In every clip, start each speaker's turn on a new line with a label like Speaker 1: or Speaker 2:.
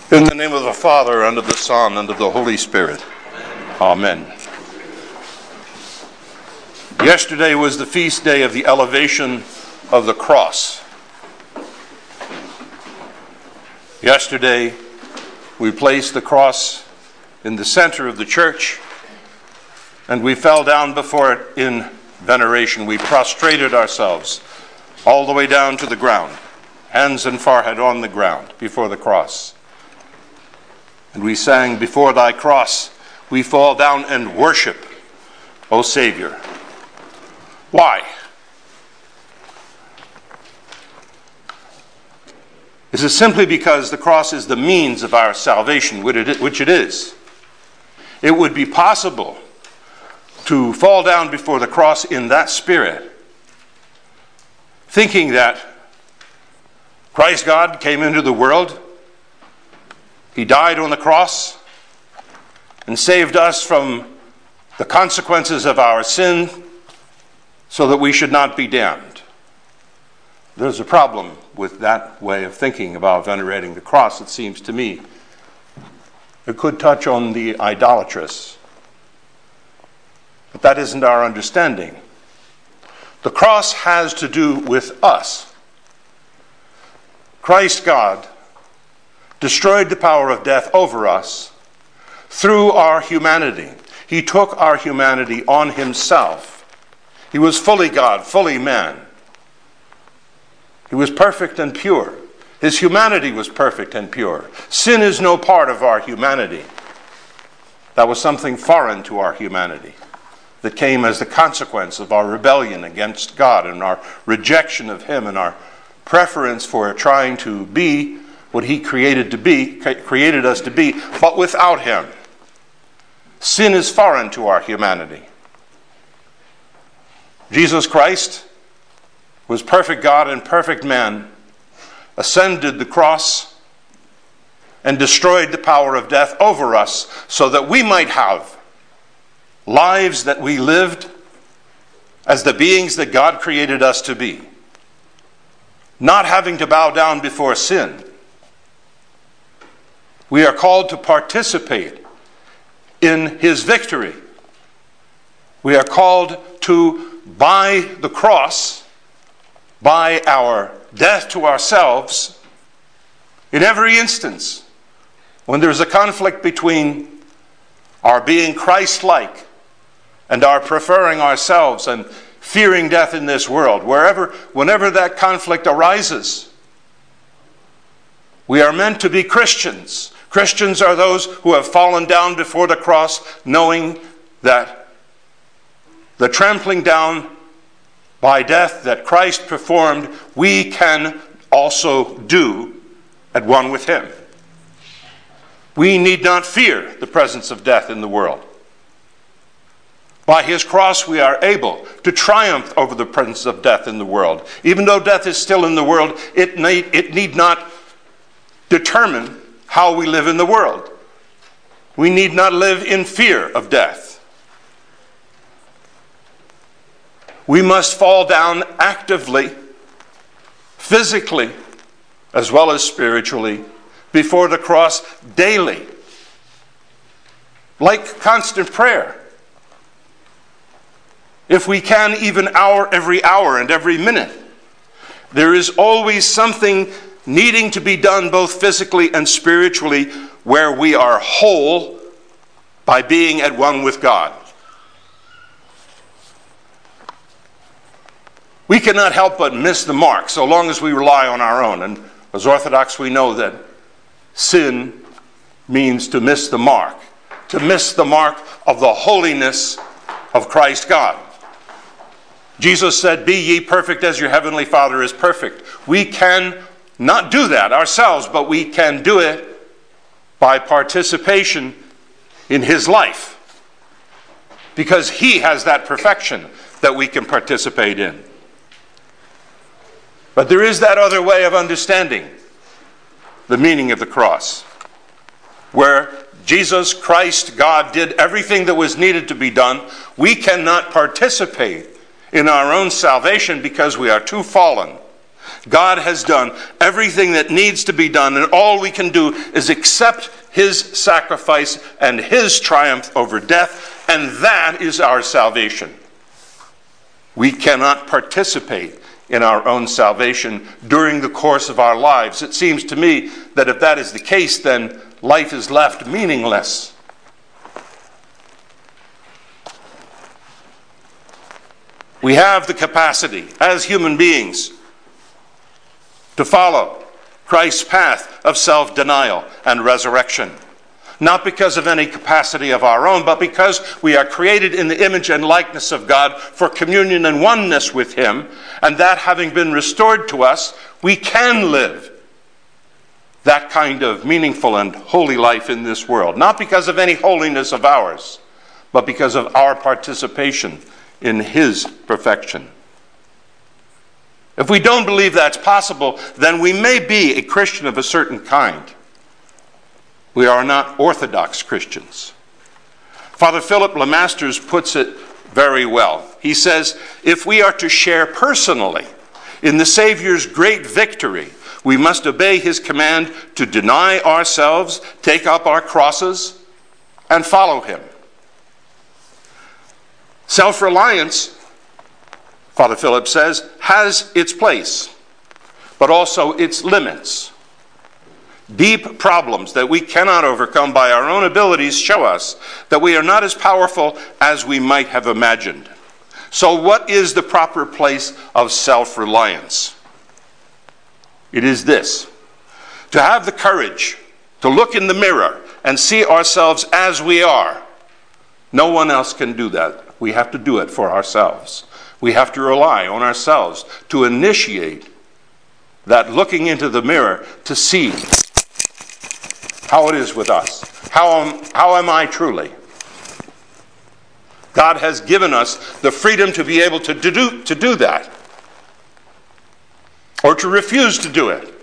Speaker 1: In the name of the Father, and of the Son, and of the Holy Spirit. Amen. Yesterday was the feast day of the elevation of the cross. Yesterday, we placed the cross in the center of the church, and we fell down before it in veneration. We prostrated ourselves all the way down to the ground, hands and forehead on the ground before the cross. And we sang, "Before thy cross, we fall down and worship, O Savior." Why? Is it simply because the cross is the means of our salvation, which it is? It would be possible to fall down before the cross in that spirit, thinking that Christ God came into the world, He died on the cross and saved us from the consequences of our sin so that we should not be damned. There's a problem with that way of thinking about venerating the cross, it seems to me. It could touch on the idolatrous, but that isn't our understanding. The cross has to do with us. Christ God destroyed the power of death over us through our humanity. He took our humanity on himself. He was fully God, fully man. He was perfect and pure. His humanity was perfect and pure. Sin is no part of our humanity. That was something foreign to our humanity that came as the consequence of our rebellion against God and our rejection of him and our preference for trying to be what he created us to be, but without him. Sin is foreign to our humanity. Jesus Christ was perfect God and perfect man, ascended the cross, and destroyed the power of death over us so that we might have lives that we lived as the beings that God created us to be, not having to bow down before sin. We are called to participate in his victory. We are called to, by the cross, by our death to ourselves, in every instance, when there's a conflict between our being Christ-like and our preferring ourselves and fearing death in this world, whenever that conflict arises, we are meant to be Christians. Christians are those who have fallen down before the cross, knowing that the trampling down by death that Christ performed, we can also do at one with him. We need not fear the presence of death in the world. By his cross, we are able to triumph over the presence of death in the world. Even though death is still in the world, it need not determine how we live in the world. We need not live in fear of death. We must fall down actively, physically, as well as spiritually, before the cross daily, like constant prayer. If we can, even every hour and every minute. There is always something needing to be done both physically and spiritually where we are whole by being at one with God. We cannot help but miss the mark so long as we rely on our own. And as Orthodox, we know that sin means to miss the mark of the holiness of Christ God. Jesus said, "Be ye perfect as your heavenly Father is perfect." We can not do that ourselves, but we can do it by participation in his life, because he has that perfection that we can participate in. But there is that other way of understanding the meaning of the cross, where Jesus Christ, God, did everything that was needed to be done. We cannot participate in our own salvation because we are too fallen. God has done everything that needs to be done, and all we can do is accept his sacrifice and his triumph over death, and that is our salvation. We cannot participate in our own salvation during the course of our lives. It seems to me that if that is the case, then life is left meaningless. We have the capacity as human beings to follow Christ's path of self-denial and resurrection. Not because of any capacity of our own, but because we are created in the image and likeness of God for communion and oneness with him, and that having been restored to us, we can live that kind of meaningful and holy life in this world. Not because of any holiness of ours, but because of our participation in his perfection. If we don't believe that's possible, then we may be a Christian of a certain kind. We are not Orthodox Christians. Father Philip Lemasters puts it very well. He says, if we are to share personally in the Savior's great victory, we must obey his command to deny ourselves, take up our crosses, and follow him. Self-reliance, Father Philip says, has its place, but also its limits. Deep problems that we cannot overcome by our own abilities show us that we are not as powerful as we might have imagined. So what is the proper place of self-reliance? It is this: to have the courage to look in the mirror and see ourselves as we are. No one else can do that. We have to do it for ourselves. We have to rely on ourselves to initiate that looking into the mirror to see how it is with us. How am I truly? God has given us the freedom to be able to do that, or to refuse to do it,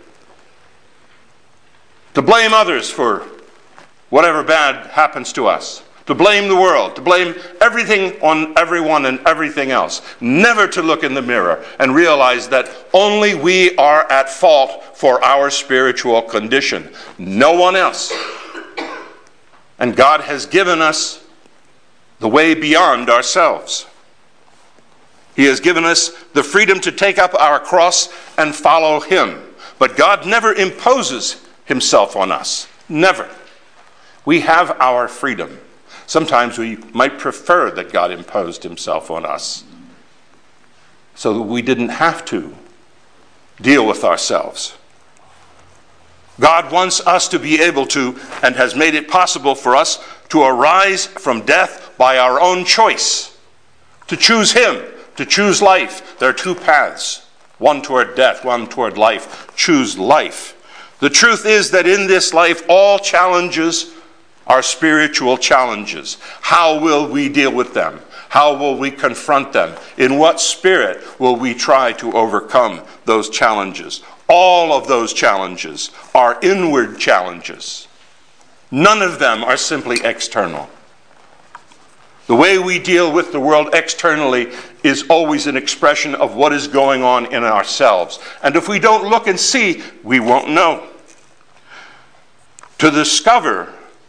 Speaker 1: to blame others for whatever bad happens to us, to blame the world, to blame everything on everyone and everything else, never to look in the mirror and realize that only we are at fault for our spiritual condition, no one else. And God has given us the way beyond ourselves. He has given us the freedom to take up our cross and follow him. But God never imposes himself on us. Never. We have our freedom. Sometimes we might prefer that God imposed himself on us so that we didn't have to deal with ourselves. God wants us to be able to, and has made it possible for us to arise from death by our own choice, to choose him, to choose life. There are two paths, one toward death, one toward life. Choose life. The truth is that in this life, all challenges are spiritual challenges. How will we deal with them? How will we confront them? In what spirit will we try to overcome those challenges? All of those challenges are inward challenges. None of them are simply external. The way we deal with the world externally is always an expression of what is going on in ourselves. And if we don't look and see, we won't know. To discover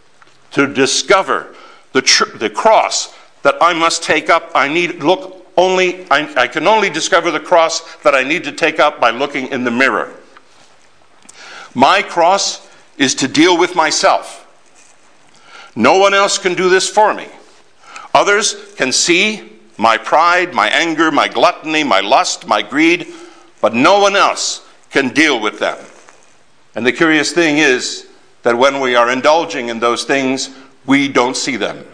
Speaker 1: the cross that I must take up, I can only discover the cross that I need to take up by looking in the mirror. My cross is to deal with myself. No one else can do this for me. Others can see my pride, my anger, my gluttony, my lust, my greed, but no one else can deal with them. And the curious thing is that when we are indulging in those things, we don't see them.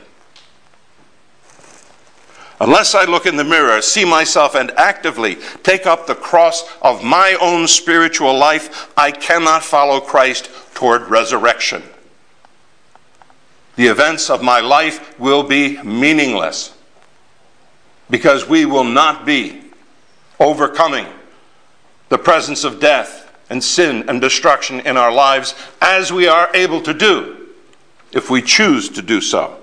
Speaker 1: Unless I look in the mirror, see myself, and actively take up the cross of my own spiritual life, I cannot follow Christ toward resurrection. The events of my life will be meaningless because we will not be overcoming the presence of death and sin and destruction in our lives as we are able to do if we choose to do so.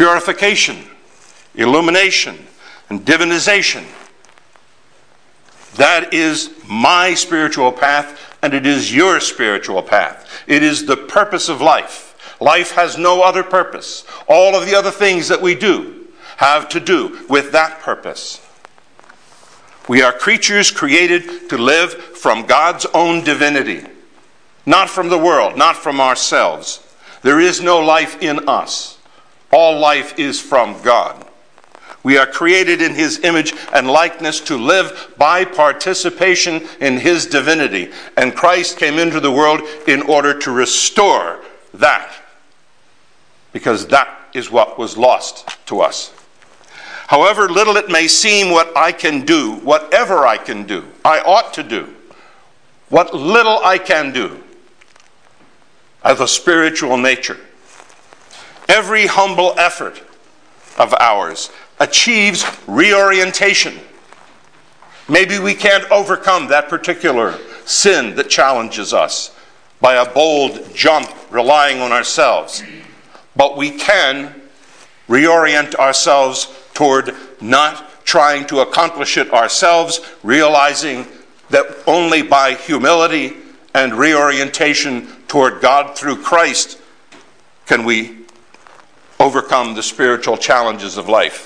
Speaker 1: Purification, illumination, and divinization That is my spiritual path, and it is your spiritual path. It is the purpose of life. Life has no other purpose. All of the other things that we do have to do with that purpose. We are creatures created to live from God's own divinity, not from the world, not from ourselves. There is no life in us. All life is from God. We are created in His image and likeness to live by participation in His divinity. And Christ came into the world in order to restore that, because that is what was lost to us. However little it may seem what I can do, whatever I can do, I ought to do, what little I can do of a spiritual nature, every humble effort of ours achieves reorientation. Maybe we can't overcome that particular sin that challenges us by a bold jump relying on ourselves, but we can reorient ourselves toward not trying to accomplish it ourselves, realizing that only by humility and reorientation toward God through Christ can we overcome the spiritual challenges of life.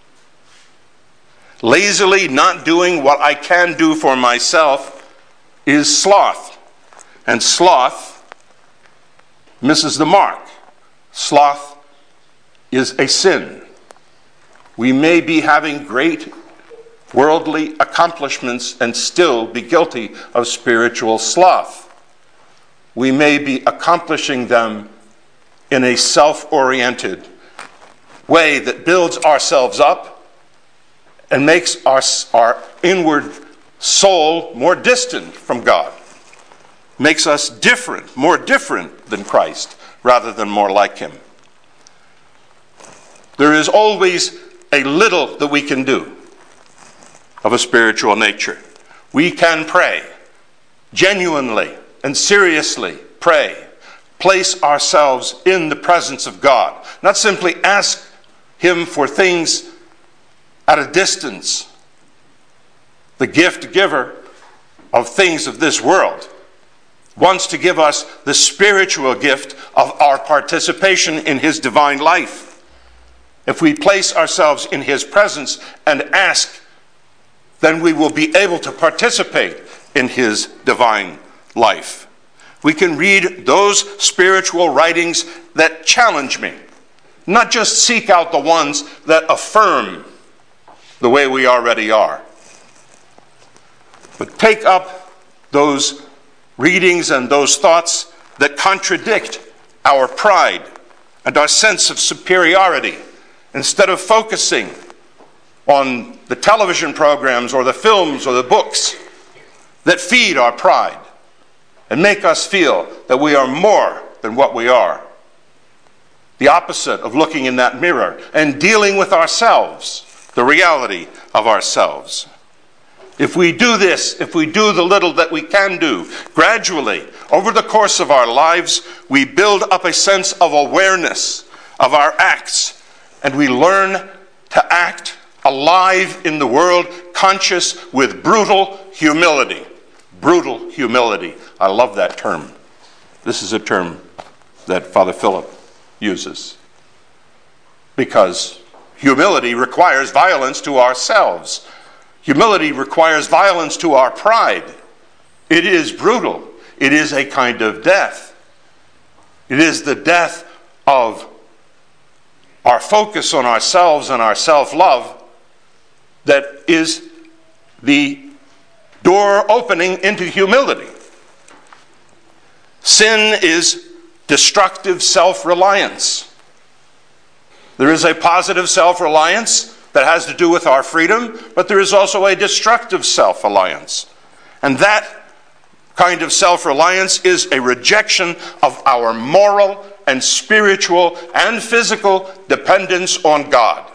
Speaker 1: Lazily not doing what I can do for myself is sloth. And sloth misses the mark. Sloth is a sin. We may be having great worldly accomplishments and still be guilty of spiritual sloth. We may be accomplishing them in a self-oriented way that builds ourselves up and makes our inward soul more distant from God. Makes us different, more different than Christ, rather than more like Him. There is always a little that we can do of a spiritual nature. We can pray, genuinely and seriously pray. Place ourselves in the presence of God. Not simply ask Him for things at a distance. The gift giver of things of this world wants to give us the spiritual gift of our participation in His divine life. If we place ourselves in His presence and ask, then we will be able to participate in His divine life. We can read those spiritual writings that challenge me, not just seek out the ones that affirm the way we already are, but take up those readings and those thoughts that contradict our pride and our sense of superiority, instead of focusing on the television programs or the films or the books that feed our pride and make us feel that we are more than what we are. The opposite of looking in that mirror and dealing with ourselves, the reality of ourselves. If we do this, if we do the little that we can do, gradually, over the course of our lives, we build up a sense of awareness of our acts, and we learn to act alive in the world, conscious with brutal humility. Brutal humility. I love that term. This is a term that Father Philip uses, because humility requires violence to ourselves. Humility requires violence to our pride. It is brutal. It is a kind of death. It is the death of our focus on ourselves and our self-love that is the door opening into humility. Sin is destructive self-reliance. There is a positive self-reliance that has to do with our freedom, but there is also a destructive self-reliance. And that kind of self-reliance is a rejection of our moral and spiritual and physical dependence on God.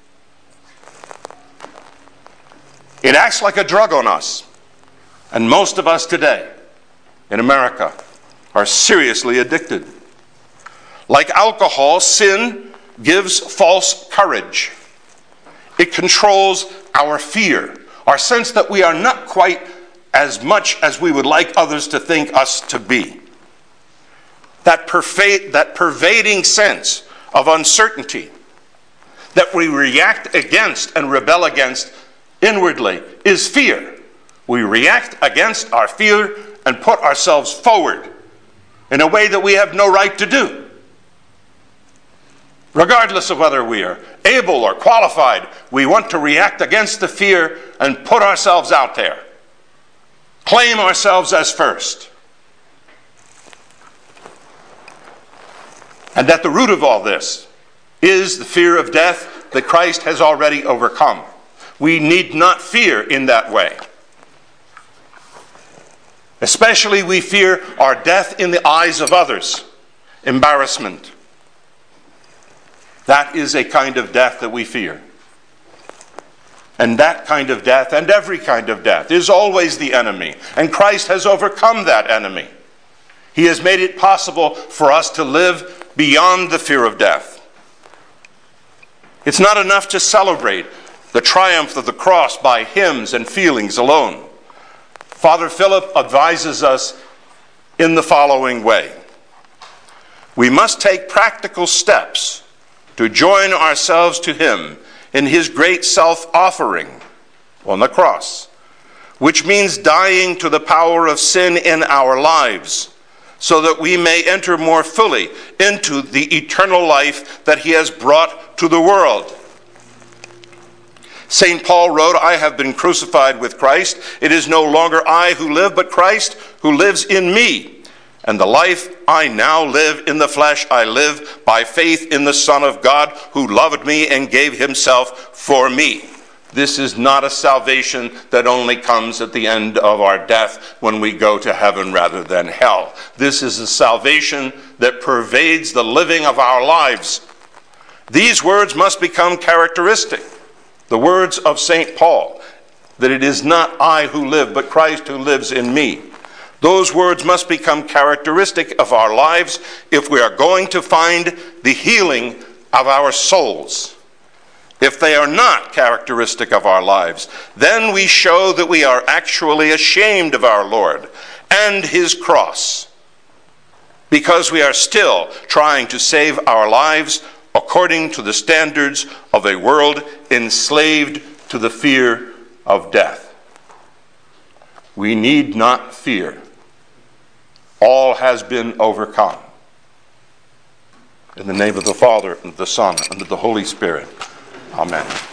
Speaker 1: It acts like a drug on us. And most of us today in America are seriously addicted. Like alcohol, sin gives false courage. It controls our fear, our sense that we are not quite as much as we would like others to think us to be. That pervading sense of uncertainty that we react against and rebel against inwardly is fear. We react against our fear and put ourselves forward in a way that we have no right to do. Regardless of whether we are able or qualified, we want to react against the fear and put ourselves out there. Claim ourselves as first. And at the root of all this is the fear of death that Christ has already overcome. We need not fear in that way. Especially we fear our death in the eyes of others. Embarrassment. That is a kind of death that we fear. And that kind of death, and every kind of death, is always the enemy. And Christ has overcome that enemy. He has made it possible for us to live beyond the fear of death. It's not enough to celebrate the triumph of the cross by hymns and feelings alone. Father Philip advises us in the following way. We must take practical steps to join ourselves to him in his great self-offering on the cross, which means dying to the power of sin in our lives, so that we may enter more fully into the eternal life that he has brought to the world. St. Paul wrote, I have been crucified with Christ. It is no longer I who live, but Christ who lives in me. And the life I now live in the flesh, I live by faith in the Son of God, who loved me and gave himself for me. This is not a salvation that only comes at the end of our death when we go to heaven rather than hell. This is a salvation that pervades the living of our lives. These words must become characteristic. The words of St. Paul, that it is not I who live, but Christ who lives in me. Those words must become characteristic of our lives if we are going to find the healing of our souls. If they are not characteristic of our lives, then we show that we are actually ashamed of our Lord and his cross, because we are still trying to save our lives according to the standards of a world enslaved to the fear of death. We need not fear. All has been overcome. In the name of the Father, and of the Son, and of the Holy Spirit. Amen.